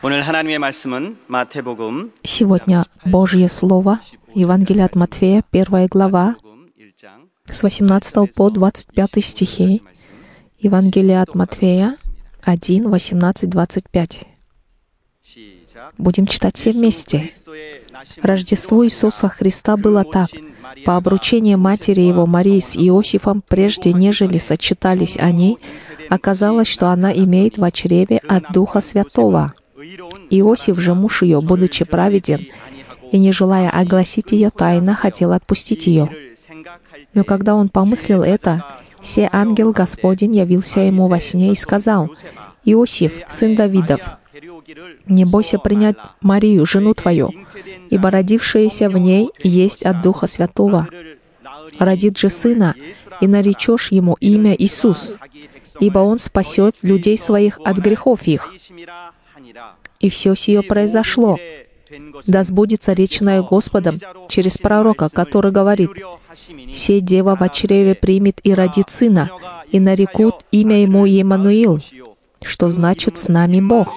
Сегодня Божье Слово, Евангелие от Матфея, 1 глава, с 18 по 25 стихи. Евангелие от Матфея 1, 18, 25. Будем читать все вместе. Рождество Иисуса Христа было так. По обручению матери Его Марии с Иосифом, прежде нежели сочетались они, оказалось, что она имеет в чреве от Духа Святого. Иосиф же, муж ее, будучи праведен, и не желая огласить ее тайно, хотел отпустить ее. Но когда он помыслил это, се ангел Господень явился ему во сне и сказал: «Иосиф, сын Давидов, не бойся принять Марию, жену твою, ибо родившееся в ней есть от Духа Святого. Родит же сына, и наречешь ему имя Иисус, ибо он спасет людей своих от грехов их». И все сие произошло. Да сбудется речное Господом через пророка, который говорит: «Се дева во чреве примет и родит сына, и нарекут имя ему Емануил», что значит «с нами Бог».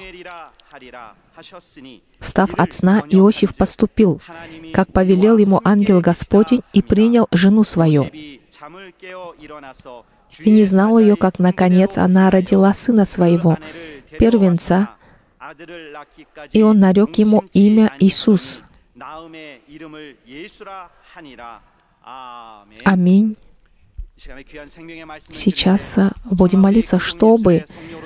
Встав от сна, Иосиф поступил, как повелел ему ангел Господень, и принял жену свою. И не знал ее, как, наконец, она родила сына своего, первенца, и он нарек ему имя Иисус. Аминь. Сейчас будем молиться, чтобы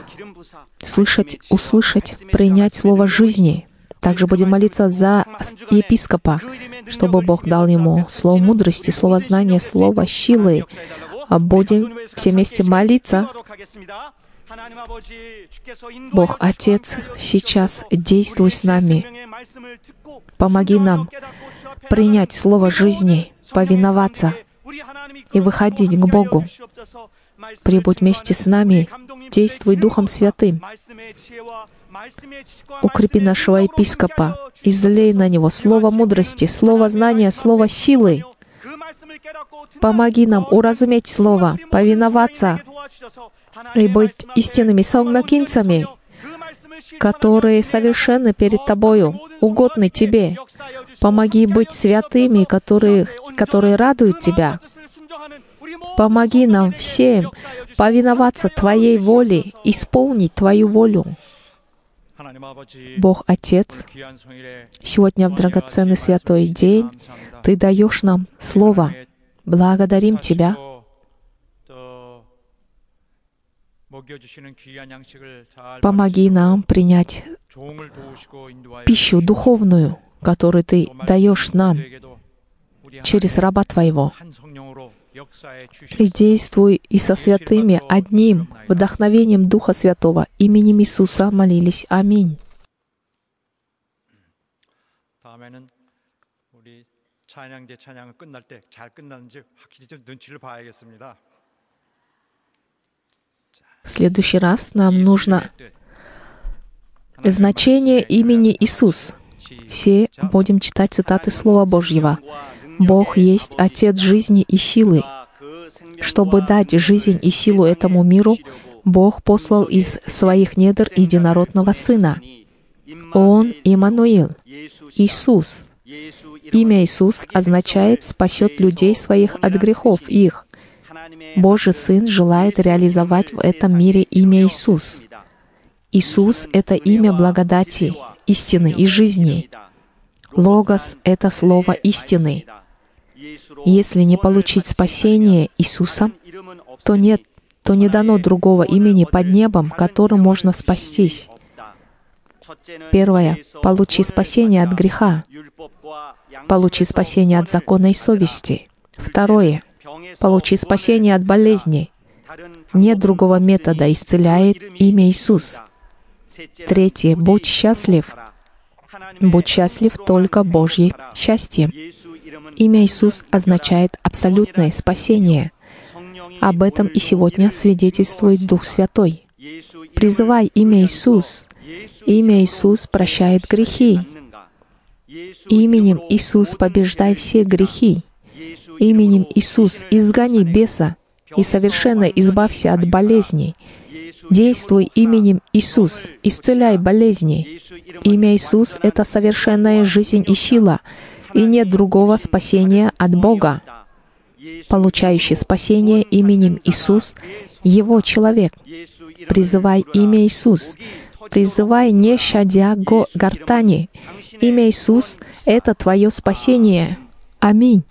услышать, принять слово жизни. Также будем молиться за епископа, чтобы Бог дал ему слово мудрости, слово знания, слово силы. Будем все вместе молиться. Бог Отец, сейчас действуй с нами. Помоги нам принять слово жизни, повиноваться и выходить к Богу. Прибудь вместе с нами, действуй Духом Святым. Укрепи нашего епископа, излей на него слово мудрости, слово знания, слово силы. Помоги нам уразуметь слово, повиноваться и быть истинными совнакинцами, которые совершенны перед Тобою, угодны Тебе. Помоги быть святыми, которые радуют Тебя. Помоги нам всем повиноваться Твоей воле, исполнить Твою волю. Бог Отец, сегодня в драгоценный святой день Ты даешь нам Слово. Благодарим Тебя. Помоги нам принять пищу духовную, которую Ты даешь нам через раба Твоего. И действуй и со святыми одним вдохновением Духа Святого. Именем Иисуса молились. Аминь. В следующий раз нам нужно значение имени Иисус. Все будем читать цитаты Слова Божьего. Бог есть Отец жизни и силы. Чтобы дать жизнь и силу этому миру, Бог послал из своих недр единородного Сына. Он Иммануил, Иисус. Имя Иисус означает «спасет людей своих от грехов их». Божий Сын желает реализовать в этом мире имя Иисус. Иисус — это имя благодати, истины и жизни. Логос — это слово истины. Если не получить спасение Иисусом, то не дано другого имени под небом, которым можно спастись. Первое — получи спасение от греха. Получи спасение от закона и совести. Второе — получи спасение от болезней. Нет другого метода, исцеляет имя Иисус. Третье — будь счастлив. Будь счастлив только Божьим счастьем. Имя Иисус означает абсолютное спасение. Об этом и сегодня свидетельствует Дух Святой. Призывай имя Иисус. Имя Иисус прощает грехи. Именем Иисус побеждай все грехи. Именем Иисус изгони беса и совершенно избавься от болезней. Действуй именем Иисус, исцеляй болезни. Имя Иисус — это совершенная жизнь и сила, и нет другого спасения от Бога. Получающий спасение именем Иисус — Его человек. Призывай имя Иисус. Призывай, не щадя гортани. Имя Иисус — это твое спасение. Аминь.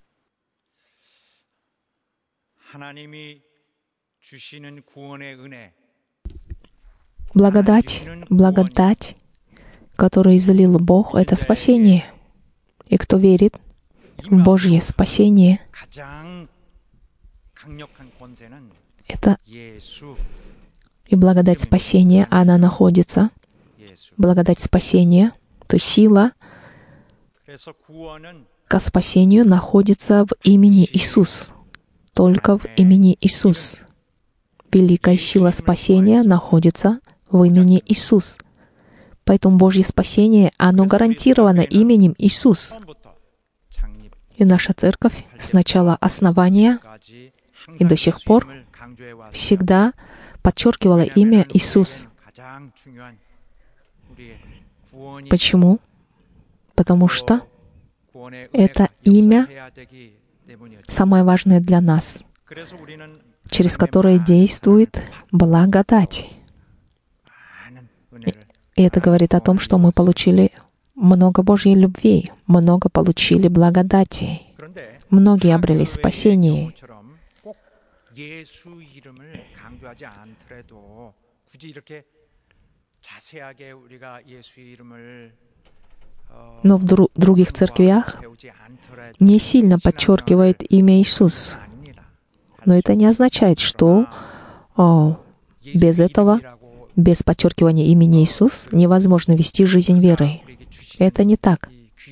Благодать, которую излил Бог, — это спасение. И кто верит в Божье спасение, это и благодать спасения, она находится, благодать спасения, то есть сила к спасению находится в имени Иисус. Только в имени Иисус. Великая сила спасения находится в имени Иисус. Поэтому Божье спасение, оно гарантировано именем Иисус. И наша церковь с начала основания и до сих пор всегда подчеркивала имя Иисус. Почему? Потому что это имя самое важное для нас, через которое действует благодать. И это говорит о том, что мы получили много Божьей любви, много получили благодати. Многие обрели спасение. Но в других церквях не сильно подчеркивает имя Иисус. Но это не означает, что без этого, без подчеркивания имени Иисус, невозможно вести жизнь веры. Это не так.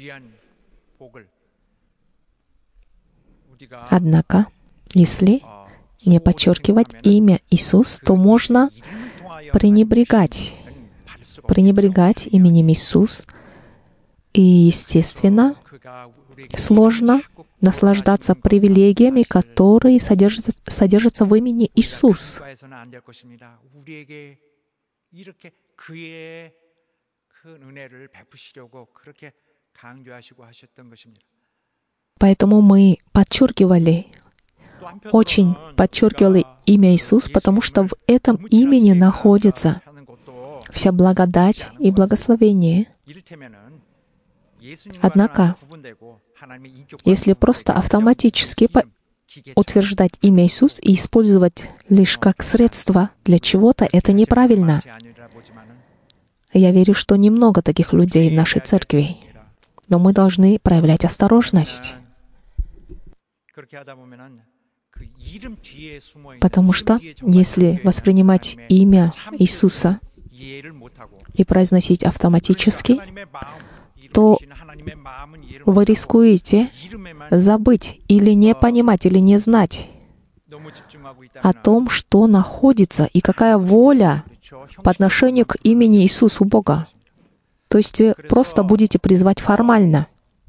Однако, если не подчеркивать имя Иисус, то можно пренебрегать именем Иисус. И, естественно, сложно наслаждаться привилегиями, которые содержатся в имени Иисус. Поэтому мы очень подчеркивали имя Иисус, потому что в этом имени находится вся благодать и благословение. Однако, если просто автоматически утверждать имя Иисус и использовать лишь как средство для чего-то, это неправильно. Я верю, что немного таких людей в нашей церкви, но мы должны проявлять осторожность. Потому что если воспринимать имя Иисуса и произносить автоматически, то вы рискуете забыть или не понимать, или не знать о том, что находится и какая воля по отношению к имени Иисуса у Бога. То есть просто будете призывать формально.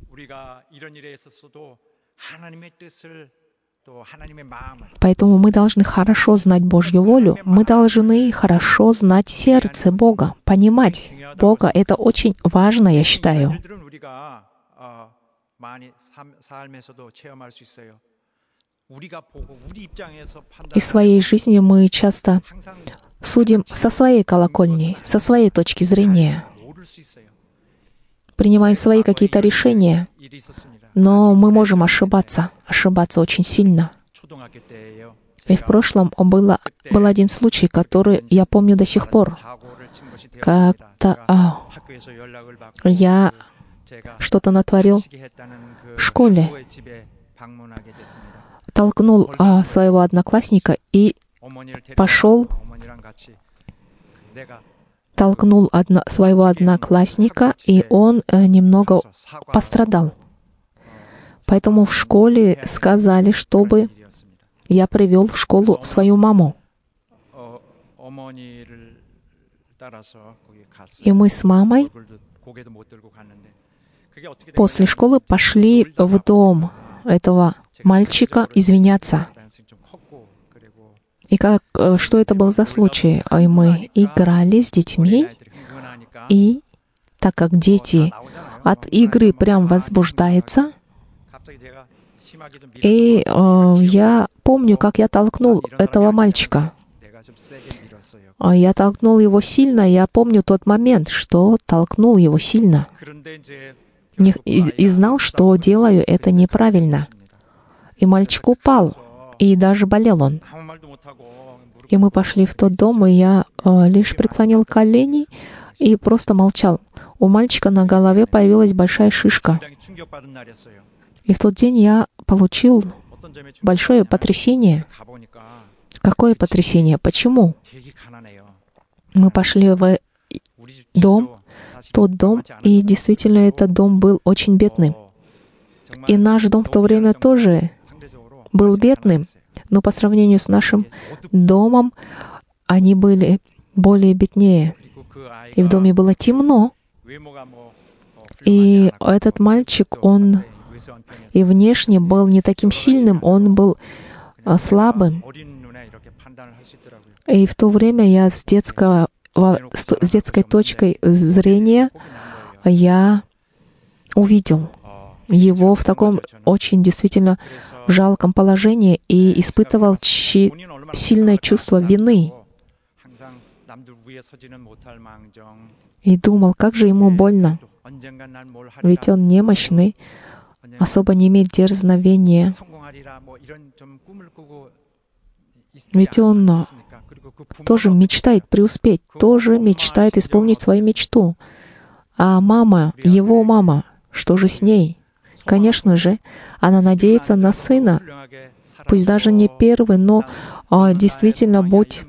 Поэтому мы должны хорошо знать Божью волю, мы должны хорошо знать сердце Бога, понимать Бога. Это очень важно, я считаю. И в своей жизни мы часто судим со своей колокольни, со своей точки зрения, принимаем свои какие-то решения, но мы можем ошибаться очень сильно. И в прошлом был один случай, который я помню до сих пор. Как-то я что-то натворил в школе, толкнул своего одноклассника и своего одноклассника, и он немного пострадал. Поэтому в школе сказали, чтобы я привел в школу свою маму. И мы с мамой после школы пошли в дом этого мальчика извиняться. И что это был за случай? И мы играли с детьми, и так как дети от игры прям возбуждаются, и я помню, как я толкнул этого мальчика. Я толкнул его сильно, я помню тот момент, что толкнул его сильно. И знал, что делаю это неправильно. И мальчик упал, и даже болел он. И мы пошли в тот дом, и я лишь преклонил колени и просто молчал. У мальчика на голове появилась большая шишка. И в тот день я получил большое потрясение. Какое потрясение? Почему? Мы пошли в тот дом, и действительно этот дом был очень бедным. И наш дом в то время тоже был бедным, но по сравнению с нашим домом они были более беднее. И в доме было темно. И этот мальчик, он и внешне был не таким сильным, он был слабым. И в то время я с детской точкой зрения я увидел его в таком очень действительно жалком положении и испытывал сильное чувство вины. И думал, как же ему больно. Ведь он немощный, особо не имеет дерзновения. Ведь он тоже мечтает преуспеть, тоже мечтает исполнить свою мечту. А мама, его мама, что же с ней? Конечно же, она надеется на сына, пусть даже не первый, но действительно,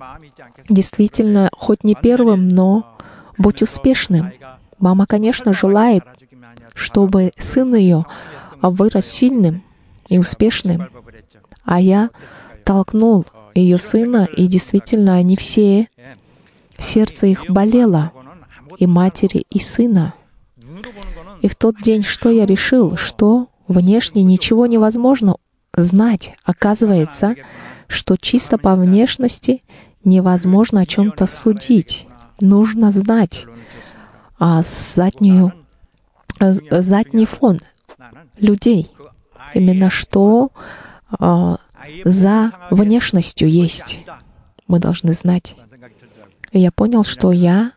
хоть не первым, но будь успешным. Мама, конечно, желает, чтобы сын ее вырос сильным и успешным. А я толкнул ее сына, и действительно, они все, сердце их болело, и матери, и сына. И в тот день что я решил? Что внешне ничего невозможно знать. Оказывается, что чисто по внешности невозможно о чем-то судить. Нужно знать задний фон людей. Именно что за внешностью есть. Мы должны знать. И я понял, что я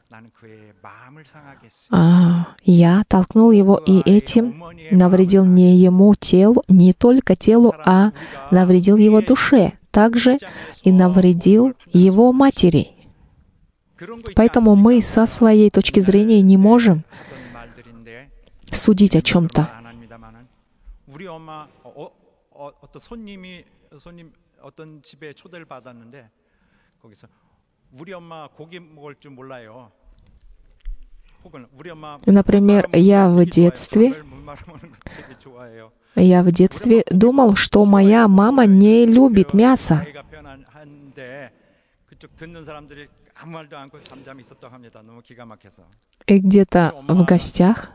толкнул его, и этим навредил не ему телу, не только телу, а навредил его душе. Также и навредил его матери. Поэтому мы со своей точки зрения не можем судить о чем-то. Например, я в детстве думал, что моя мама не любит мясо. И где-то в гостях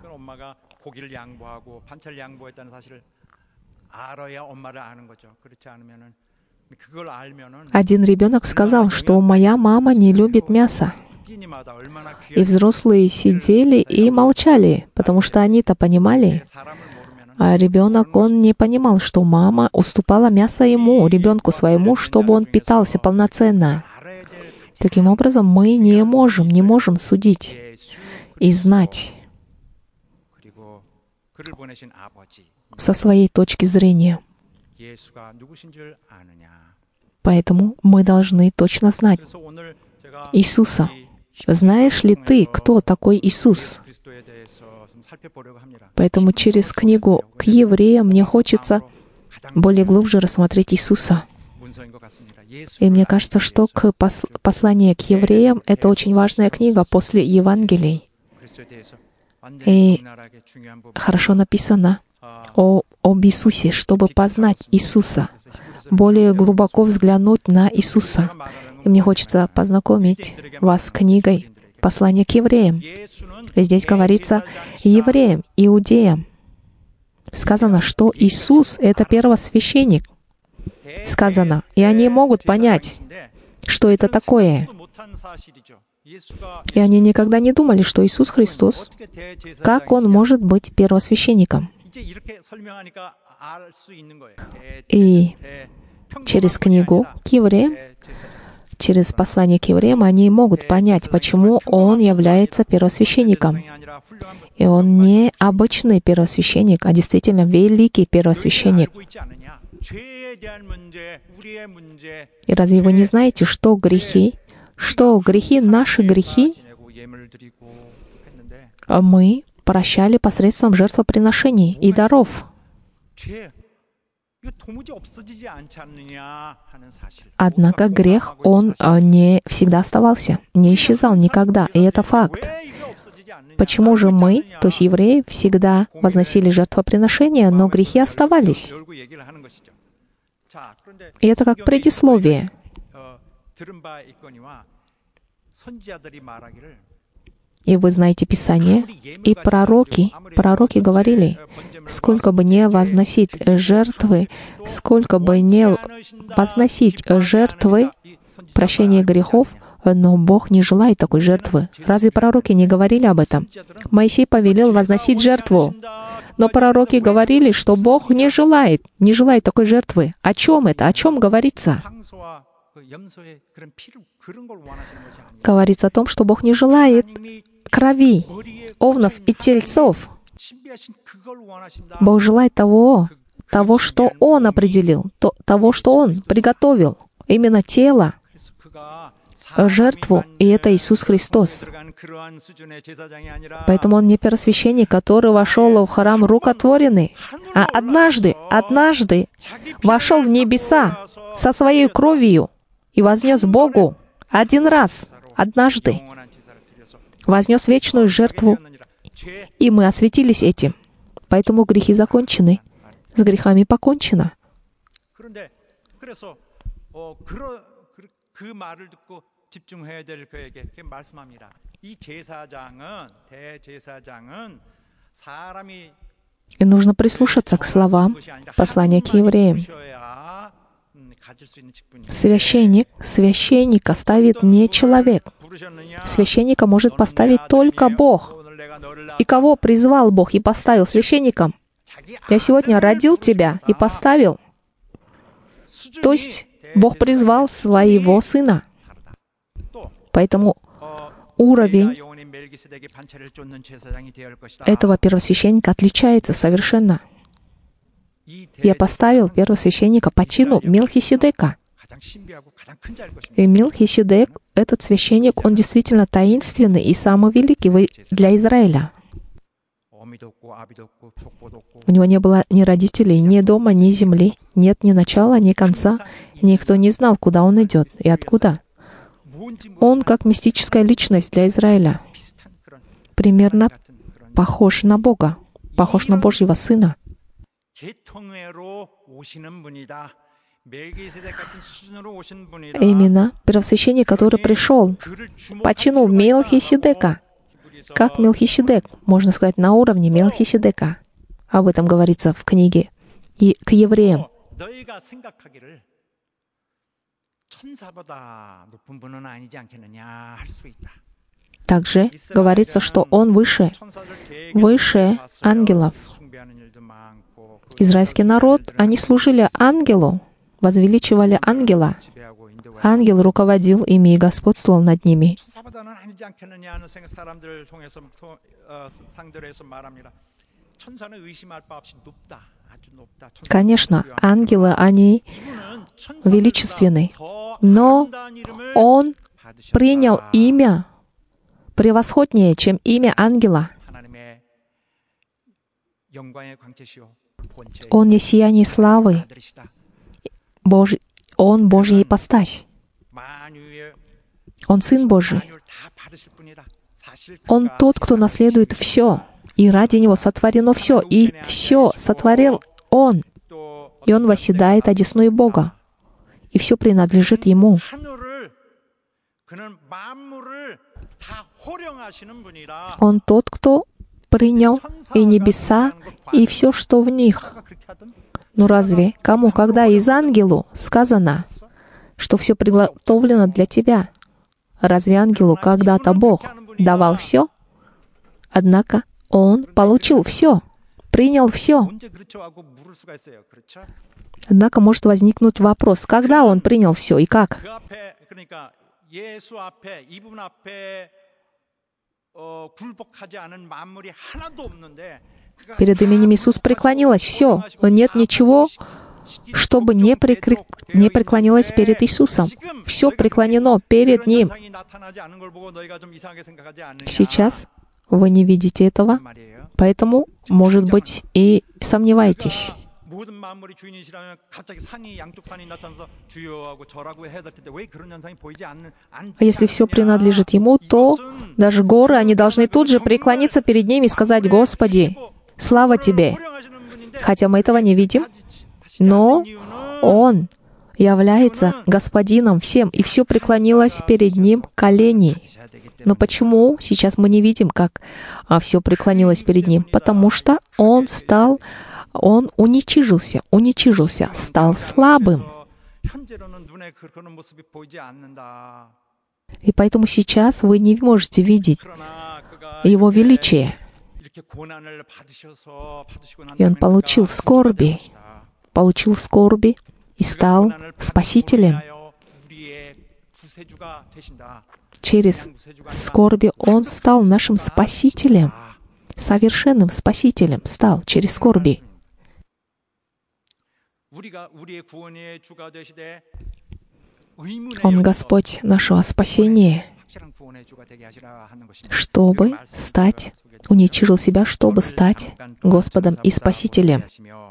один ребенок сказал, что моя мама не любит мясо. И взрослые сидели и молчали, потому что они-то понимали. А ребенок, он не понимал, что мама уступала мясо ему, ребенку своему, чтобы он питался полноценно. Таким образом, мы не можем судить и знать со своей точки зрения. Поэтому мы должны точно знать Иисуса. Знаешь ли ты, кто такой Иисус? Поэтому через книгу к евреям мне хочется более глубже рассмотреть Иисуса. И мне кажется, что послание к евреям — это очень важная книга после Евангелий. И хорошо написано об Иисусе, чтобы познать Иисуса, более глубоко взглянуть на Иисуса. И мне хочется познакомить вас с книгой «Послание к евреям». И здесь говорится евреям, иудеям. Сказано, что Иисус — это первосвященник. Сказано, и они могут понять, что это такое. И они никогда не думали, что Иисус Христос, как Он может быть первосвященником. И через книгу к евреям, через послание к евреям, они могут понять, почему Он является первосвященником. И Он не обычный первосвященник, а действительно великий первосвященник. И разве вы не знаете, что грехи, наши грехи, мы прощали посредством жертвоприношений и даров? Однако грех, он не всегда оставался, не исчезал никогда, и это факт. Почему же мы, то есть евреи, всегда возносили жертвоприношения, но грехи оставались? И это как предисловие. И вы знаете Писание, и пророки говорили, сколько бы не возносить жертвы, прощения грехов, но Бог не желает такой жертвы. Разве пророки не говорили об этом? Моисей повелел возносить жертву, но пророки говорили, что Бог не желает такой жертвы. О чем это? О чем говорится? Говорится о том, что Бог не желает крови, овнов и тельцов. Бог желает того, что Он определил, того, что Он приготовил, именно тело, жертву, и это Иисус Христос. Поэтому Он не первосвященник, который вошел в храм рукотворенный, а однажды вошел в небеса со своей кровью и вознес Богу один раз, однажды, вознес вечную жертву, и мы осветились этим. Поэтому грехи закончены. С грехами покончено. И нужно прислушаться к словам послания к евреям. Священника ставит не человек. Священника может поставить только Бог. И кого призвал Бог и поставил священником? Я сегодня родил тебя и поставил. То есть Бог призвал своего Сына. Поэтому уровень этого первосвященника отличается совершенно. Я поставил первосвященника по чину Мелхиседека. И Мелхиседек, этот священник, он действительно таинственный и самый великий для Израиля. У него не было ни родителей, ни дома, ни земли, нет ни начала, ни конца. Никто не знал, куда он идет и откуда. Он как мистическая личность для Израиля. Примерно похож на Бога, похож на Божьего Сына. Именно первосвященник, который пришел по чину Мелхиседека, как Мелхиседек, можно сказать, на уровне Мелхиседека. Об этом говорится в книге и к евреям. Также говорится, что он выше ангелов. Израильский народ, они служили ангелу, возвеличивали ангела. Ангел руководил ими и господствовал над ними. Конечно, ангелы, они величественны, но он принял имя превосходнее, чем имя ангела. Он не сияние славы, он Божья ипостась. Он Сын Божий. Он тот, кто наследует все, и ради Него сотворено все, и все сотворил Он. И Он восседает одесную Бога, и все принадлежит Ему. Он тот, кто принял и небеса, и все, что в них. Ну разве кому, когда из ангелу сказано, что все приготовлено для тебя. Разве ангелу когда-то Бог давал все? Однако он получил все, принял все. Однако может возникнуть вопрос, когда он принял все и как? Перед именем Иисус преклонилось все. Нет ничего, чтобы не преклонилось перед Иисусом. Все преклонено перед Ним. Сейчас вы не видите этого, поэтому, может быть, и сомневаетесь. А если все принадлежит Ему, то даже горы, они должны тут же преклониться перед Ним и сказать: «Господи, слава Тебе!» Хотя мы этого не видим, но Он является Господином всем, и все преклонилось перед Ним колени. Но почему сейчас мы не видим, как все преклонилось перед Ним? Потому что Он уничижился, стал слабым. И поэтому сейчас вы не можете видеть Его величие. И Он получил скорби и стал Спасителем. Через скорби Он стал нашим Спасителем. Совершенным Спасителем стал через скорби. Он Господь нашего спасения, чтобы стать, уничижил себя, чтобы стать Господом и Спасителем.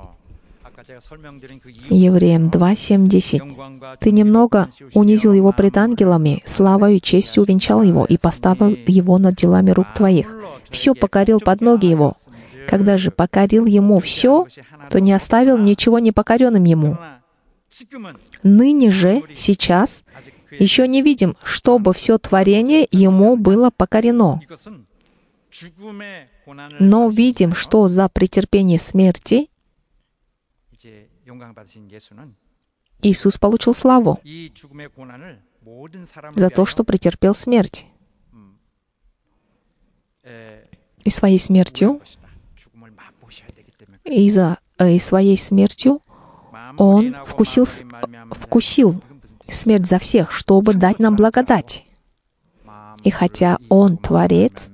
Евреям 2, 7, 10. «Ты немного унизил его пред ангелами, славою и честью увенчал его и поставил его над делами рук твоих. Все покорил под ноги его. Когда же покорил ему все, то не оставил ничего непокоренным ему. Ныне же, сейчас, еще не видим, чтобы все творение ему было покорено. Но видим, что за претерпение смерти Иисус получил славу за то, что претерпел смерть. И своей смертью, своей смертью Он вкусил смерть за всех, чтобы дать нам благодать. И хотя Он Творец,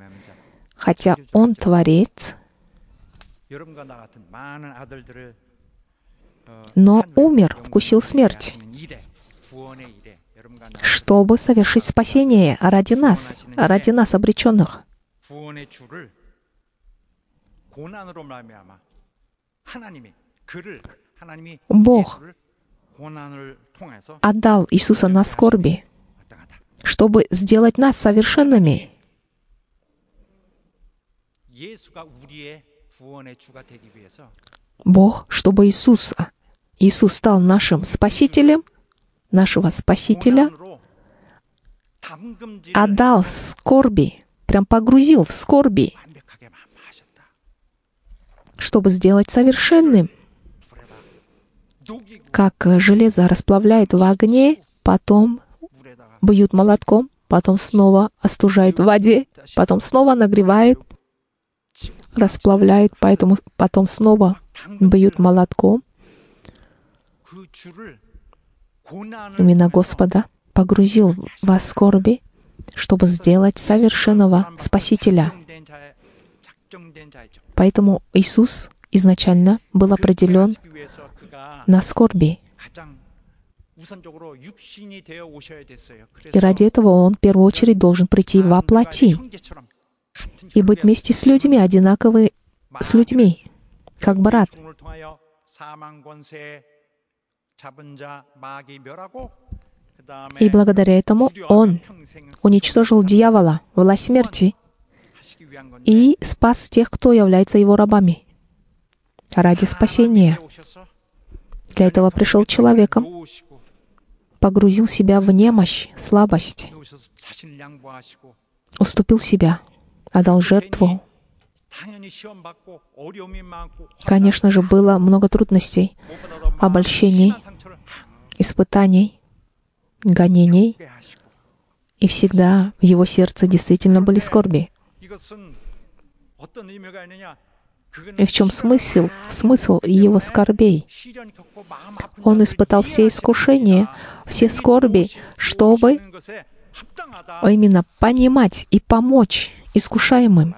но умер, вкусил смерть, чтобы совершить спасение ради нас обреченных. Бог отдал Иисуса на скорби, чтобы сделать нас совершенными. Бог, чтобы Иисус стал нашим Спасителем, нашего Спасителя, отдал скорби, прям погрузил в скорби, чтобы сделать совершенным. Как железо расплавляет в огне, потом бьют молотком, потом снова остужает в воде, потом снова нагревает, расплавляет, потом снова бьют молотком. Именно Господа погрузил во скорби, чтобы сделать совершенного Спасителя. Поэтому Иисус изначально был определен на скорби. И ради этого Он в первую очередь должен прийти во плоти и быть вместе с людьми, одинаковый с людьми, как брат. И благодаря этому Он уничтожил дьявола, власть смерти, и спас тех, кто является Его рабами, ради спасения. Для этого пришел человеком, погрузил себя в немощь, слабость, уступил себя, отдал жертву. Конечно же, было много трудностей, обольщений, испытаний, гонений, и всегда в его сердце действительно были скорби. И в чем смысл его скорбей? Он испытал все искушения, все скорби, чтобы именно понимать и помочь искушаемым.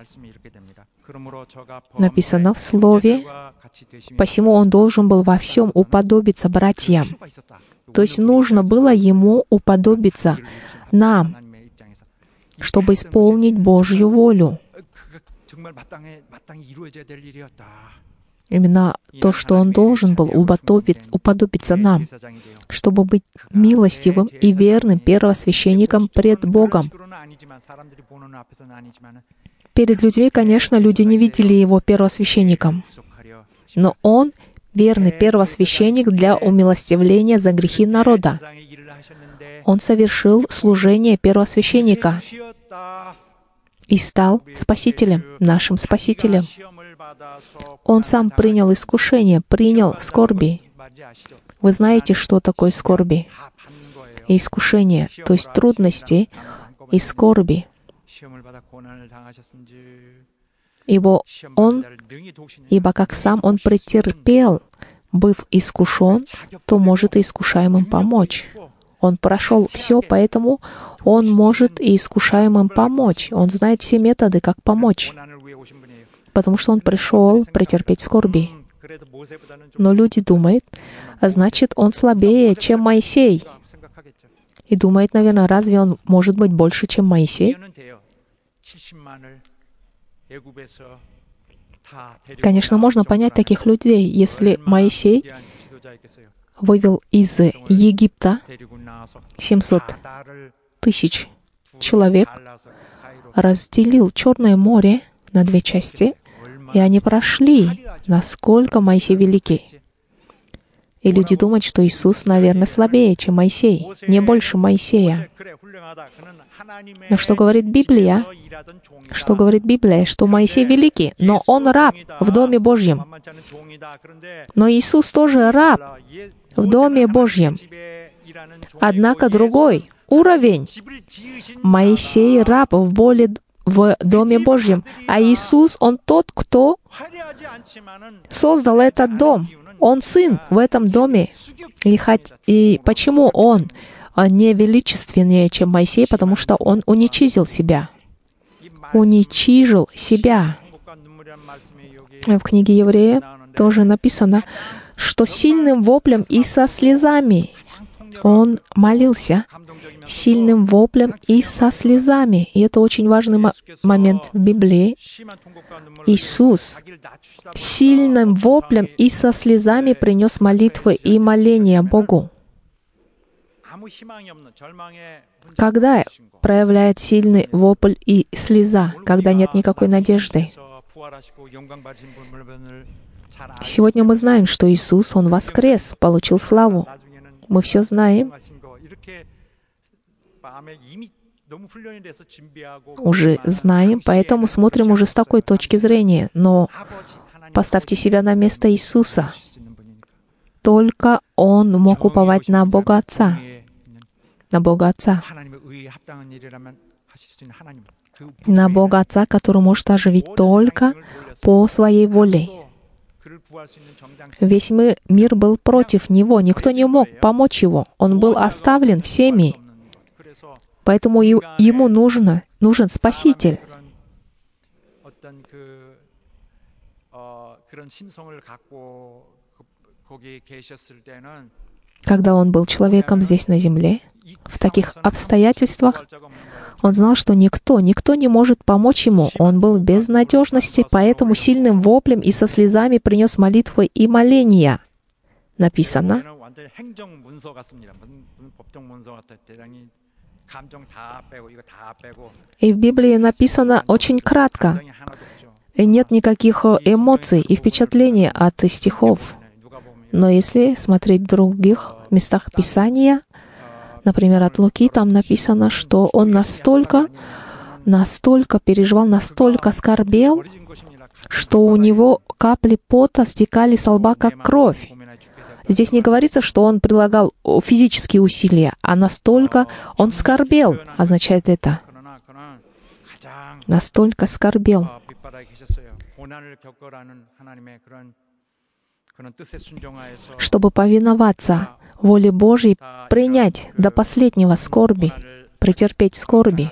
Написано в Слове, посему он должен был во всем уподобиться братьям. То есть нужно было ему уподобиться нам, чтобы исполнить Божью волю. Именно то, что он должен был уподобиться нам, чтобы быть милостивым и верным первосвященником пред Богом. Перед людьми, конечно, люди не видели его первосвященником, но он верный первосвященник для умилостивления за грехи народа. Он совершил служение первосвященника и стал Спасителем, нашим Спасителем. Он сам принял искушение, принял скорби. Вы знаете, что такое скорби и искушение, то есть трудности и скорби. Ибо как сам он претерпел, быв искушен, то может и искушаемым помочь. Он прошел все, поэтому он может и искушаемым помочь. Он знает все методы, как помочь, потому что он пришел претерпеть скорби. Но люди думают, значит, он слабее, чем Моисей. И думают, наверное, разве он может быть больше, чем Моисей? Конечно, можно понять таких людей, если Моисей вывел из Египта 700 тысяч человек, разделил Черное море на две части, и они прошли, насколько Моисей великий. И люди думают, что Иисус, наверное, слабее, чем Моисей, не больше Моисея. Но что говорит Библия? Что говорит Библия? Что Моисей великий, но он раб в Доме Божьем. Но Иисус тоже раб в Доме Божьем. Однако другой уровень. Моисей раб в Доме Божьем, а Иисус, Он тот, кто создал этот дом. Он сын в этом доме. И почему Он не величественнее, чем Моисей? Потому что Он уничижил себя. Уничижил себя. В книге Еврея тоже написано, что сильным воплем и со слезами Он молился. Сильным воплем и со слезами. И это очень важный момент в Библии. Иисус сильным воплем и со слезами принес молитвы и моления Богу. Когда проявляет сильный вопль и слеза, когда нет никакой надежды? Сегодня мы знаем, что Иисус, Он воскрес, получил славу. Мы все знаем. Уже знаем, поэтому смотрим уже с такой точки зрения. Но поставьте себя на место Иисуса. Только Он мог уповать на Бога Отца. На Бога Отца. На Бога Отца, который может оживить только по Своей воле. Весь мир был против Него. Никто не мог помочь Его. Он был оставлен всеми. Поэтому Ему нужен Спаситель. Когда Он был человеком здесь на земле, в таких обстоятельствах, Он знал, что никто не может помочь Ему. Он был в безнадежности, поэтому сильным воплем и со слезами принес молитвы и моления. Написано. И в Библии написано очень кратко. И нет никаких эмоций и впечатлений от стихов. Но если смотреть в других местах Писания, например, от Луки, там написано, что он настолько переживал, настолько скорбел, что у него капли пота стекали с лба, как кровь. Здесь не говорится, что он прилагал физические усилия, а настолько он скорбел, означает это. Настолько скорбел. Чтобы повиноваться воле Божьей, принять до последнего скорби, претерпеть скорби,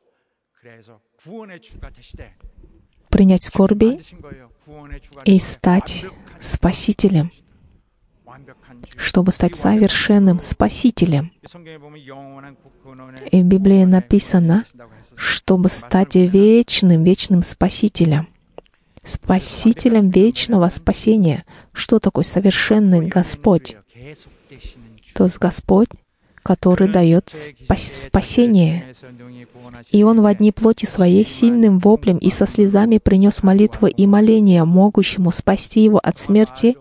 принять скорби и стать спасителем, чтобы стать совершенным спасителем. И в Библии написано, чтобы стать вечным спасителем, спасителем вечного спасения. Что такое совершенный Господь? То есть Господь, который дает спасение. И Он в одни плоти Своей сильным воплем и со слезами принес молитвы и моления, могущему спасти его от смерти.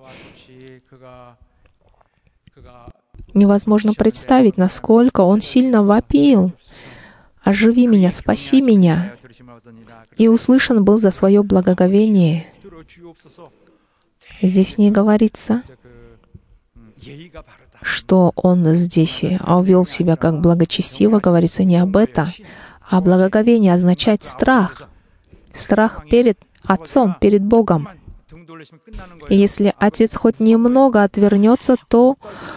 Невозможно представить, насколько Он сильно вопил: «Оживи меня, спаси меня!» И услышан был за свое благоговение. Здесь не говорится, что он здесь вел себя как благочестиво, говорится не об этом, а благоговение означает страх. Страх перед Отцом, перед Богом. И если Отец хоть немного отвернется, то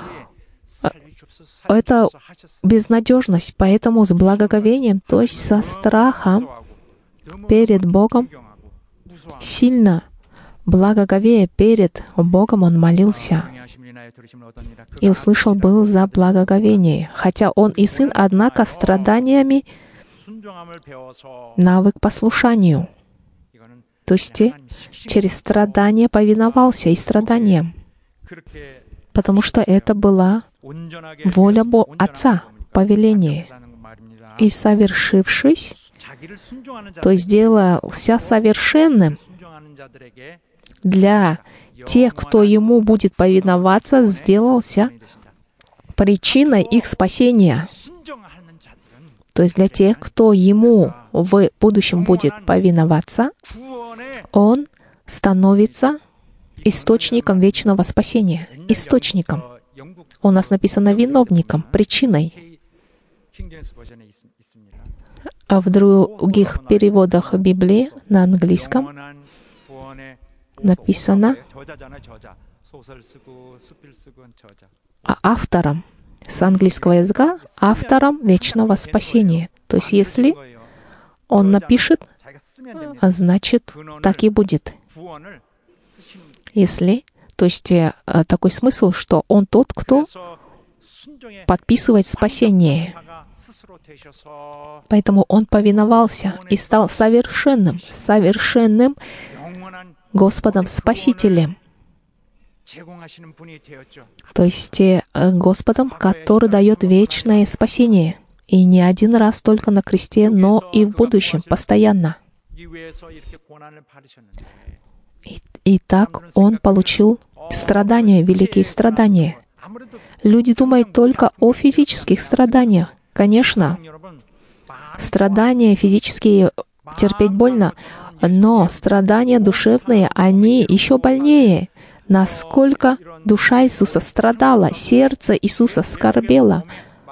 это безнадежность. Поэтому с благоговением, то есть со страхом перед Богом, сильно благоговея перед Богом, он молился. И услышал был за благоговение. Хотя он и сын, однако страданиями навык послушанию. То есть через страдания повиновался и страданиям. Потому что это была воля Отца, повеление. И совершившись, то есть сделался совершенным для тех, кто Ему будет повиноваться, сделался причиной их спасения. То есть для тех, кто Ему в будущем будет повиноваться, Он становится источником вечного спасения. Источником. У нас написано виновником, причиной. А в других переводах Библии на английском написано автором. С английского языка автором вечного спасения. То есть если он напишет, значит так и будет. Если, то есть такой смысл, что он тот, кто подписывает спасение. Поэтому он повиновался и стал совершенным Господом Спасителем. То есть Господом, который дает вечное спасение. И не один раз только на кресте, но и в будущем, постоянно. И так Он получил страдания, великие страдания. Люди думают только о физических страданиях. Конечно, страдания физические терпеть больно, но страдания душевные, они еще больнее. Насколько душа Иисуса страдала, сердце Иисуса скорбело.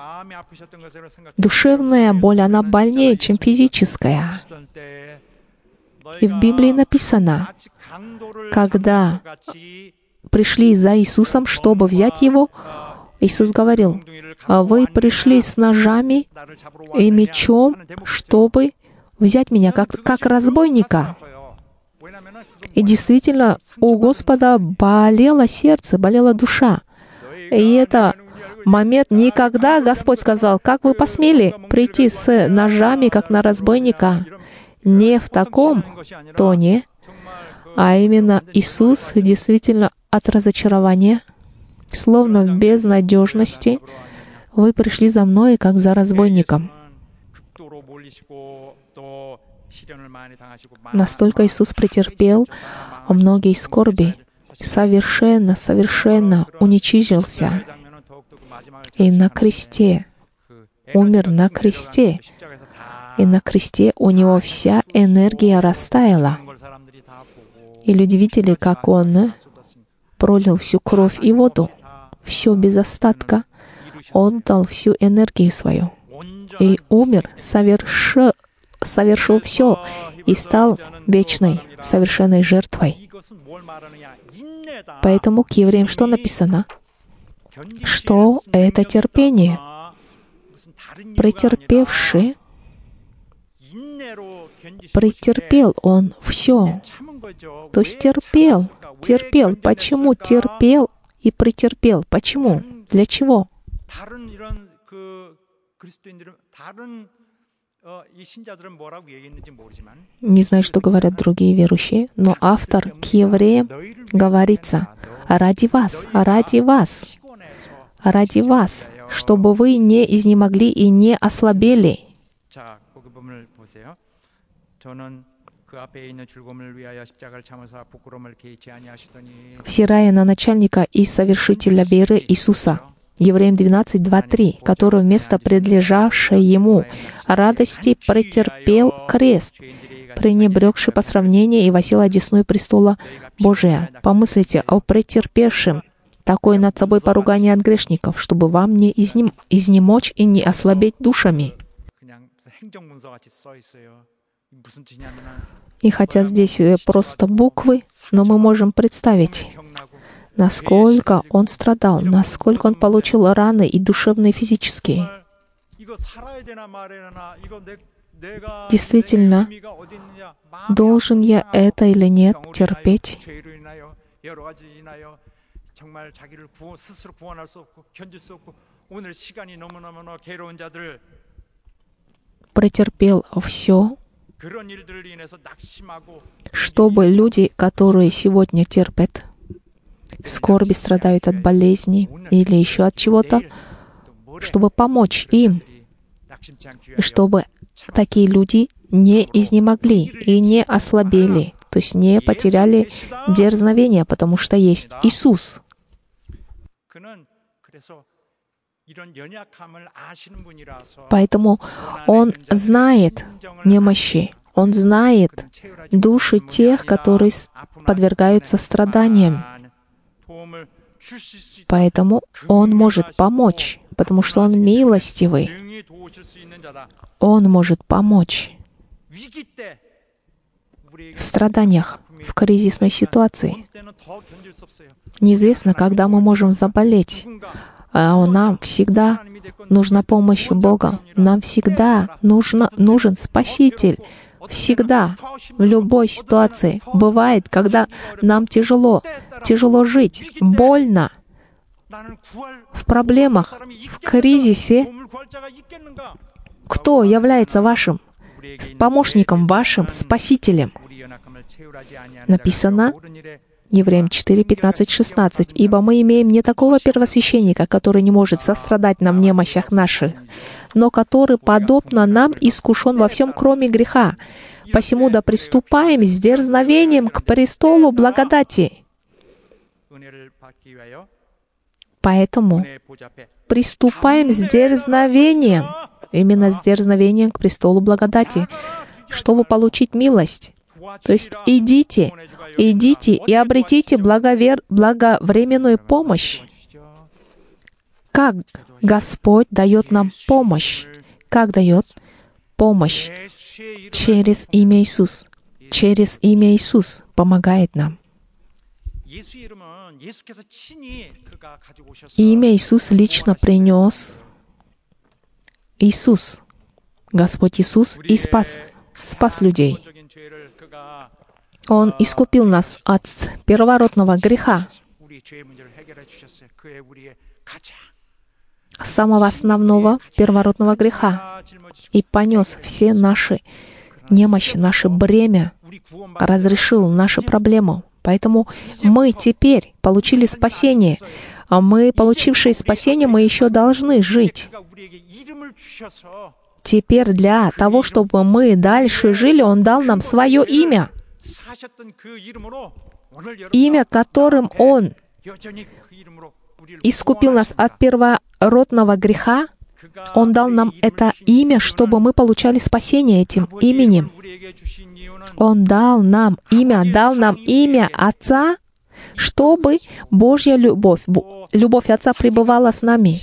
Душевная боль, она больнее, чем физическая. И в Библии написано, когда пришли за Иисусом, чтобы взять Его, Иисус говорил: «Вы пришли с ножами и мечом, чтобы взять Меня как разбойника». И действительно, у Господа болело сердце, болела душа. И это момент никогда Господь сказал: «Как вы посмели прийти с ножами, как на разбойника?» Не в таком тоне, а именно Иисус действительно от разочарования, словно в безнадежности: «Вы пришли за Мной, как за разбойником». Настолько Иисус претерпел многие скорби, совершенно уничижился. И на кресте, умер на кресте. И на кресте у Него вся энергия растаяла. И люди видели, как Он пролил всю кровь и воду. все без остатка, отдал всю энергию свою и умер, совершил все и стал вечной, совершенной жертвой. Поэтому к евреям что написано? Что это терпение. Претерпевший, претерпел он все. То есть терпел. Почему терпел и претерпел? Почему? Для чего? Не знаю, что говорят другие верующие, но автор к евреям говорится: ради вас, чтобы вы не изнемогли и не ослабели. Взирая на начальника и совершителя веры Иисуса, Евреям 12, 2, 3, который вместо предлежавшей ему радости претерпел крест, пренебрегший по сравнению и восел одесную престола Божия. Помыслите о претерпевшем такое над собой поругание от грешников, чтобы вам не изнемочь и не ослабеть душами. И хотя здесь просто буквы, но мы можем представить, насколько он страдал, насколько он получил раны и душевные, и физические. Действительно, должен я это или нет терпеть? Претерпел все, чтобы люди, которые сегодня терпят скорби, страдают от болезни или еще от чего-то, чтобы помочь им, и чтобы такие люди не изнемогли и не ослабели, то есть не потеряли дерзновение, потому что есть Иисус. Поэтому Он знает немощи, Он знает души тех, которые подвергаются страданиям. Поэтому Он может помочь, потому что Он милостивый. Он может помочь в страданиях, в кризисной ситуации. Неизвестно, когда мы можем заболеть. А нам всегда нужна помощь Бога. Нам всегда нужен Спаситель. Всегда, в любой ситуации. Бывает, когда нам тяжело жить, больно, в проблемах, в кризисе. Кто является вашим помощником, вашим спасителем? Написано Евреям 4, 15, 16. «Ибо мы имеем не такого первосвященника, который не может сострадать нам в немощах наших, но который, подобно нам, искушен во всем, кроме греха. Посему да приступаем с дерзновением к престолу благодати». Поэтому приступаем с дерзновением, именно с дерзновением к престолу благодати, чтобы получить милость. То есть идите и обретите благовременную помощь. Как Господь дает нам помощь? Как дает помощь? Через имя Иисус. Через имя Иисус помогает нам. Имя Иисус лично принес Иисус, Господь Иисус, и спас людей. Он искупил нас от первородного греха, самого основного первородного греха, и понес все наши немощи, наше бремя, разрешил нашу проблему. Поэтому мы теперь получили спасение, а мы, получившие спасение, мы еще должны жить. Теперь для того, чтобы мы дальше жили, Он дал нам свое имя. Имя, которым Он искупил нас от первородного греха, Он дал нам это имя, чтобы мы получали спасение этим именем. Он дал нам имя Отца, чтобы Божья любовь, любовь Отца пребывала с нами,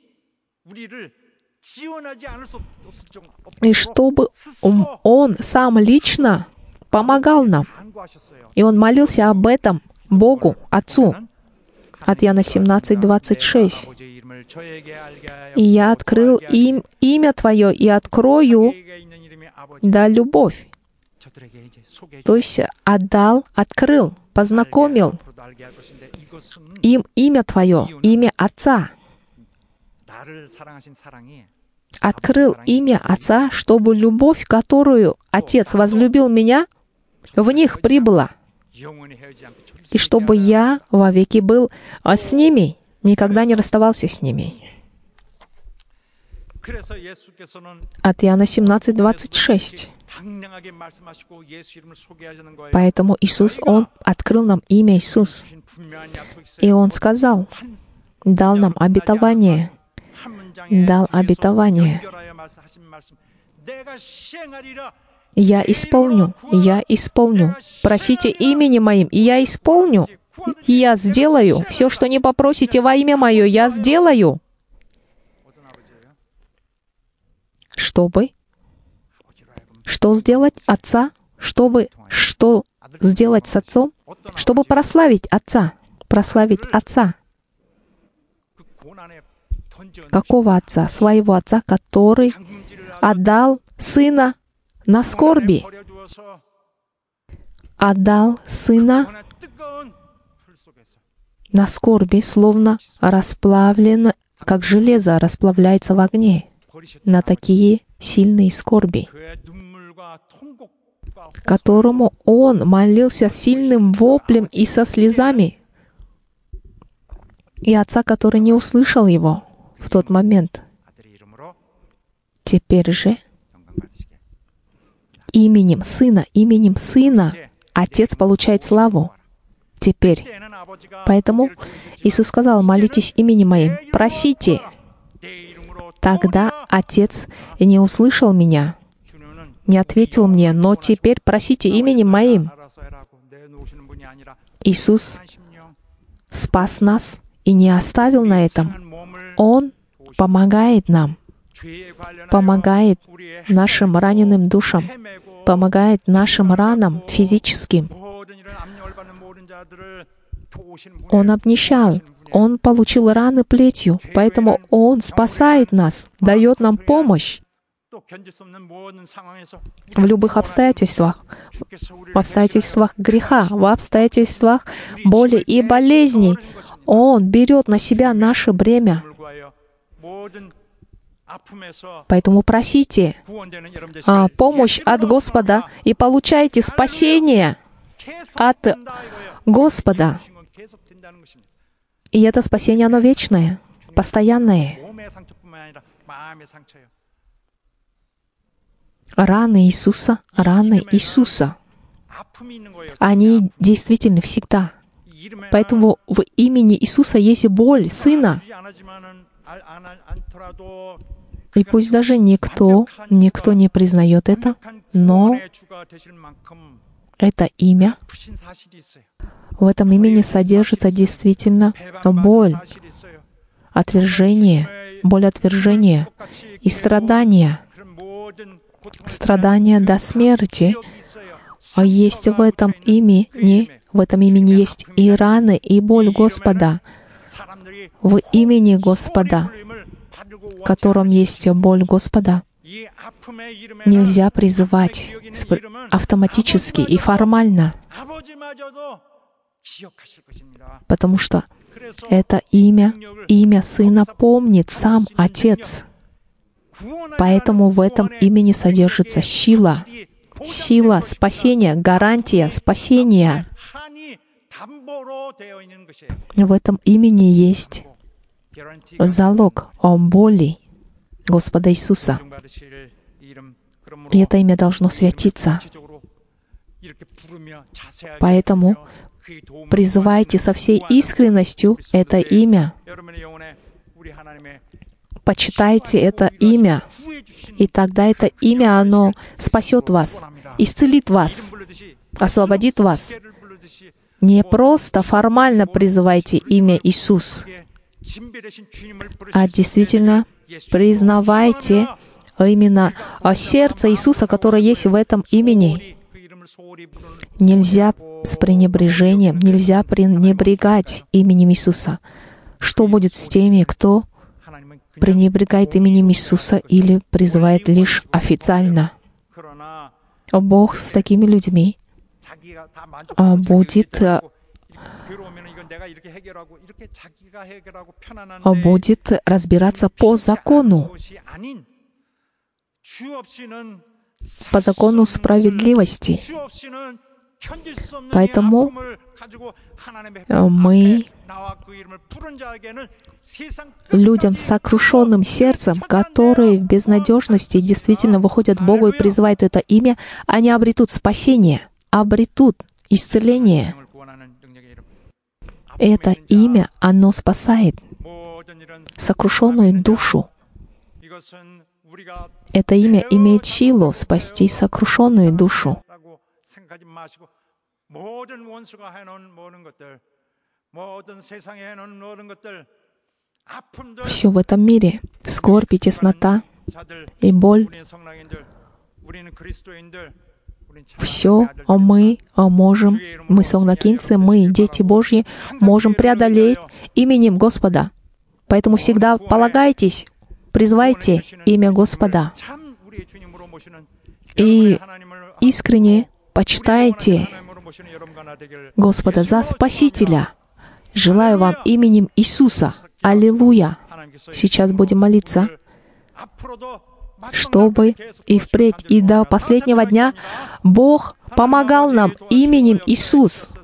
и чтобы Он сам лично помогал нам. И Он молился об этом Богу, Отцу. От Иоанна 17:26. «И я открыл им имя Твое и открою, да, любовь». То есть отдал, открыл, познакомил им имя Твое, имя Отца. Открыл имя Отца, чтобы любовь, которую Отец возлюбил меня, в них прибыла. И чтобы я вовеки был с ними, никогда не расставался с ними. От Иоанна 17:26. Поэтому Иисус, Он открыл нам имя Иисус. И Он сказал, дал нам обетование, дал обетование. Я исполню. Просите именем Моим, и я исполню. И я сделаю. Все, что не попросите во имя Мое, я сделаю. Чтобы? Что сделать Отца? Что сделать с Отцом? Чтобы прославить Отца. Прославить Отца. Какого Отца? Своего Отца, который отдал Сына на скорби. Отдал Сына на скорби, словно расплавлено, как железо расплавляется в огне, на такие сильные скорби, которому Он молился сильным воплем и со слезами, и Отца, который не услышал Его в тот момент. Теперь же именем Сына Отец получает славу. Теперь. Поэтому Иисус сказал, молитесь именем Моим, просите. Тогда Отец не услышал меня, не ответил мне, но теперь просите именем Моим. Иисус спас нас и не оставил на этом. Он помогает нам, помогает нашим раненым душам, помогает нашим ранам физическим. Он обнищал, Он получил раны плетью, поэтому Он спасает нас, дает нам помощь в любых обстоятельствах, в обстоятельствах греха, в обстоятельствах боли и болезней. Он берет на себя наше бремя. Поэтому просите помощь от Господа и получайте спасение от Господа. И это спасение, оно вечное, постоянное. Раны Иисуса, они действительны всегда. Поэтому в имени Иисуса есть боль Сына. И пусть даже никто не признает это, но это имя, в этом имени содержится действительно боль, отвержение, боль отвержения и страдания до смерти. А есть в этом имени есть и раны, и боль Господа. В имени Господа, в котором есть боль Господа, нельзя призывать автоматически и формально, потому что это имя Сына помнит сам Отец. Поэтому в этом имени содержится сила спасения, гарантия спасения. В этом имени есть залог боли Господа Иисуса. И это имя должно святиться. Поэтому призывайте со всей искренностью это имя. Почитайте это имя. И тогда это имя, оно спасет вас, исцелит вас, освободит вас. Не просто формально призывайте имя Иисус, а действительно признавайте именно сердце Иисуса, которое есть в этом имени. Нельзя с пренебрежением, нельзя пренебрегать именем Иисуса. Что будет с теми, кто пренебрегает именем Иисуса или призывает лишь официально? Бог с такими людьми будет разбираться по закону справедливости. Поэтому мы людям с сокрушенным сердцем, которые в безнадежности действительно выходят к Богу и призывают это имя, они обретут спасение, обретут исцеление. Это имя, оно спасает сокрушенную душу. Это имя имеет силу спасти сокрушенную душу. Все в этом мире, скорбь и теснота, и боль, все мы можем, мы солнокинцы, мы, дети Божьи, можем преодолеть именем Господа. Поэтому всегда полагайтесь, призывайте имя Господа и искренне почитайте Господа за Спасителя. Желаю вам именем Иисуса. Аллилуйя! Сейчас будем молиться, чтобы и впредь, и до последнего дня Бог помогал нам именем Иисус.